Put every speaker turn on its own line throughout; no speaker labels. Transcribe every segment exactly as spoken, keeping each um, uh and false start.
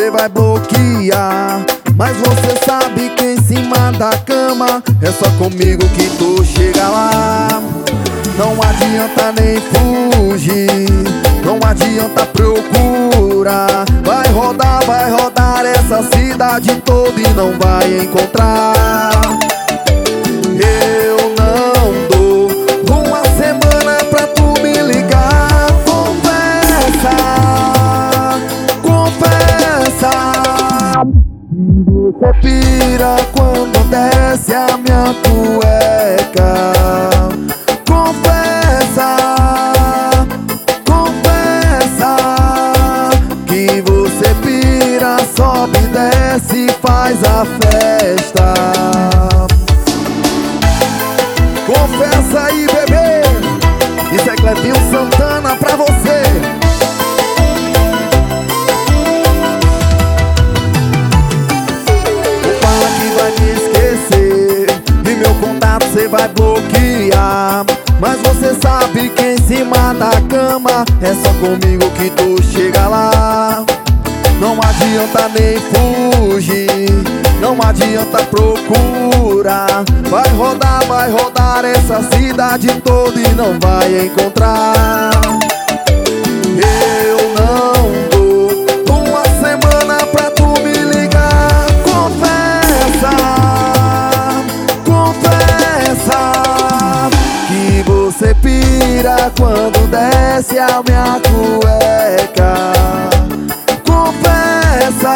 cê vai bloquear. Mas você sabe que em cima da cama é só comigo que tu chega lá. Não adianta nem fugir, não adianta procurar. Vai rodar, vai rodar essa cidade toda e não vai encontrar. Eu não dou uma semana pra tu me ligar. Confessa, confessa. Você pira quando desce a minha cueca. Confessa, confessa que você pira, sobe, desce e faz a festa. Confessa aí, bebê. Isso é Clepinho Santana pra você. Fala que vai me esquecer e meu contato cê vai bloquear. Mas você sabe que em cima da cama é só comigo que tu chega lá. Não adianta nem fugir, não adianta procurar. Vai rodar, vai rodar essa cidade toda e não vai encontrar. Eu não dou uma semana pra tu me ligar. Confessa, confessa que você pira quando desce a minha cueca. Confessa,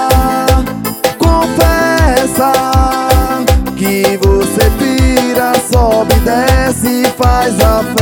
confessa que você pira, sobe, desce e faz a festa.